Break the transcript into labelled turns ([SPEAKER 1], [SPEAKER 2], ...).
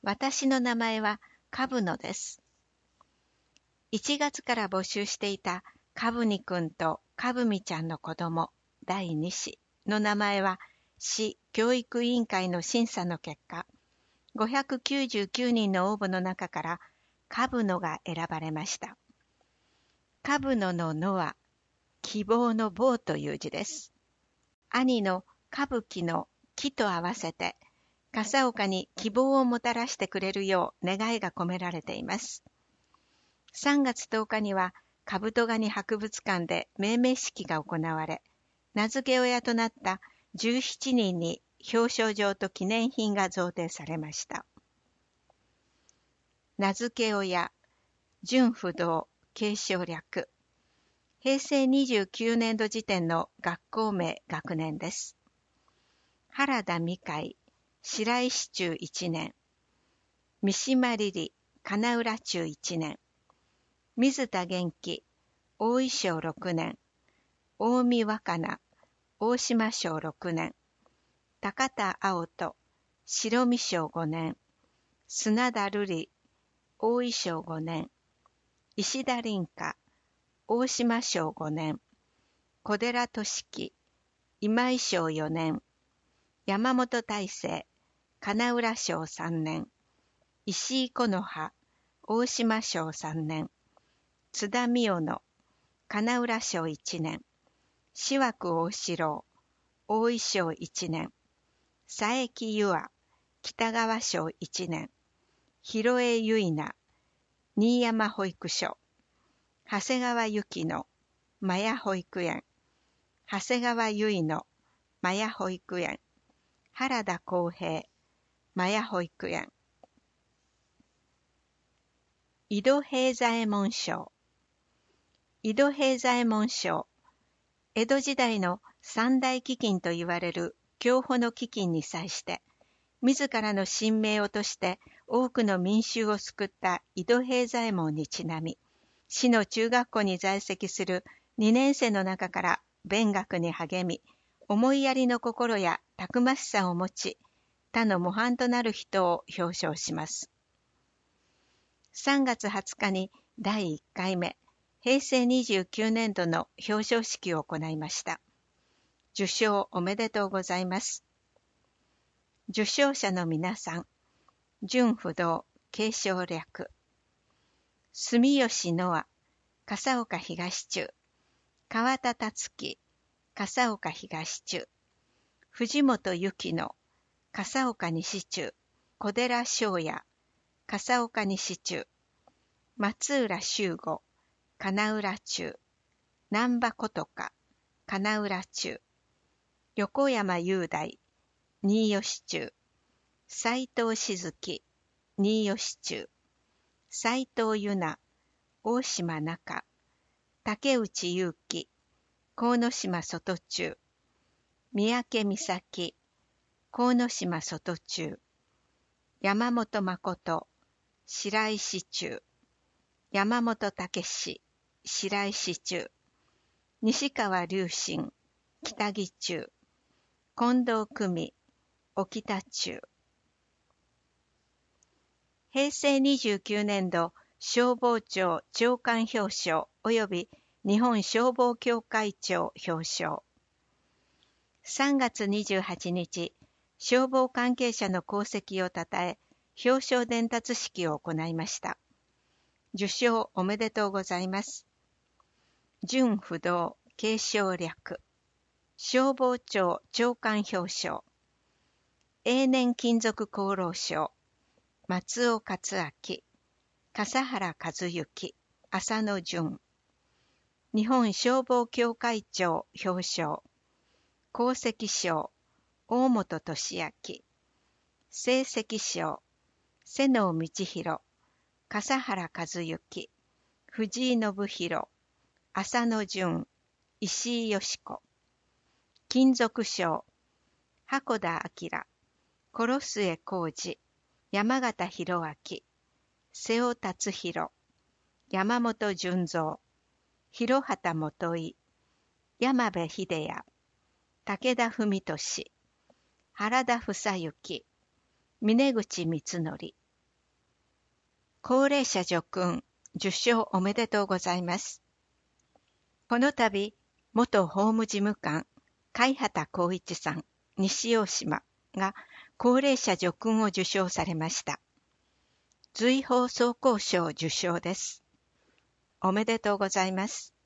[SPEAKER 1] 私の名前はカブノです。1月から募集していたカブニくんとカブミちゃんの子供第2子の名前は市教育委員会の審査の結果、599人の応募の中からカブノが選ばれました。カブノのノは希望の棒という字です。兄の歌舞伎の木と合わせて笠岡に希望をもたらしてくれるよう願いが込められています。3月10日にはカブトガニ博物館で命名式が行われ、名付け親となった17人に表彰状と記念品が贈呈されました。名付け親、順不動、継承略。平成29年度時点の学校名、学年です。原田美海、白石中1年。三島リリ、金浦中1年。水田元気、大井省6年。大見若菜、大島省6年。高田青人、白見省5年。砂田瑠璃、大井省5年。石田凛香、大島省5年。小寺俊樹、今井省4年。山本大成、金浦省3年。石井木の葉、大島省3年。津田美代の、金浦省1年。志枠大四郎、大井省1年。佐伯優愛、北川省1年。広江結菜、新山保育所。長谷川由紀の、マヤ保育園。長谷川由衣の、マヤ保育園。原田公平、マヤ保育園。井戸平左衛門賞。井戸平左衛門賞。江戸時代の三大飢饉と言われる享保の飢饉に際して、自らの身命を賭して多くの民衆を救った井戸平左衛門にちなみ、市の中学校に在籍する2年生の中から勉学に励み、思いやりの心やたくましさを持ち、他の模範となる人を表彰します。3月20日に第1回目、平成29年度の表彰式を行いました。受賞おめでとうございます。受賞者の皆さん、順不動、継承略。住吉ノア、笠岡東中。川田達樹、笠岡東中。藤本由紀の、笠岡西中。小寺翔也、笠岡西中。松浦修吾、金浦中。難波琴香、金浦中。横山雄大、新吉中。斉藤静樹、新吉中。斉藤由奈、大島中。竹内祐樹、鴻島外中。三宅美咲、鴻島外中。山本誠、白石中。山本武史、白石中。西川隆信、北木中。近藤久美、沖田中。平成29年度消防庁長官表彰及び日本消防協会長表彰。3月28日、消防関係者の功績をたたえ、表彰伝達式を行いました。受賞おめでとうございます。順不動、継承略。消防庁長官表彰。永年勤続功労賞。松尾克明、笠原和幸、浅野純。日本消防協会長表彰。功績賞、大本俊明。成績賞、瀬能道弘、笠原和幸、藤井信弘、浅野純、石井よし子。勤続賞、箱田明、殺末浩二、山形弘明、瀬尾達弘、山本純三、広畑元井、山部秀也、武田文俊、原田房幸、峯口光則、 高齢者叙勲受章おめでとうございます。この度、元法務事務官、海畑光一さん、西大島が高齢者叙勲を受章されました。随宝装甲賞受章です。おめでとうございます。